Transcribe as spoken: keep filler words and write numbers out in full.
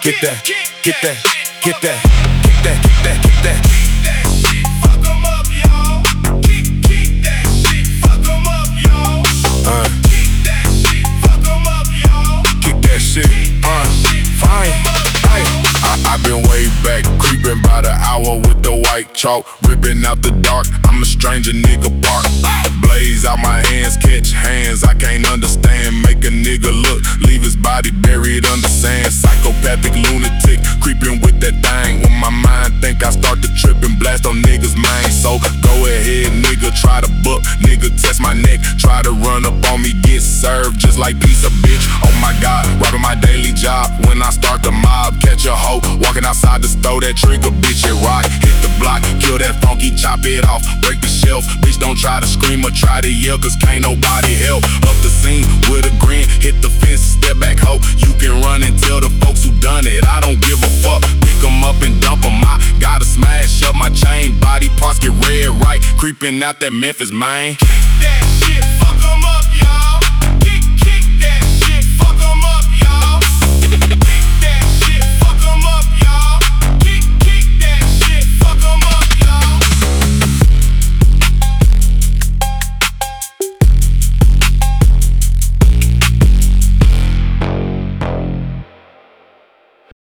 Get that, get that, get that, get that, get that, get that. Fuck 'em up, y'all. Kick, kick that shit. Fuck 'em up, y'all. Uh, Kick that shit. Fuck 'em up, y'all. kick that shit. Uh, fine. Aye. I, I been way back, creeping by the hour with the white chalk, ripping out the dark. I'm a stranger, nigga bark. Blaze out my hands, catch hands. I can't understand. Make a nigga look, leave his body buried under sand. Psychopathic lunatic, creeping with that thing. When my mind think I start to trip and blast on niggas' minds. So go ahead, nigga, try to book. Nigga, test my neck, try to run up on me, get served just like pizza, bitch. Oh my God, robbing my daily job. When I start the mob, catch a hoe walking outside the store, that trigger, bitch, it rock. Hit the block, kill that funky, chop it off, break the shelf. Bitch, don't try to scream or try to yell, cause can't nobody help. Up the scene with a grin, hit the fence, step back, ho. You can run and tell the folks who done it, I don't give a fuck. Pick 'em up and dump 'em, I gotta smash up my chain. Body parts get red right, creeping out that Memphis, man. Kick that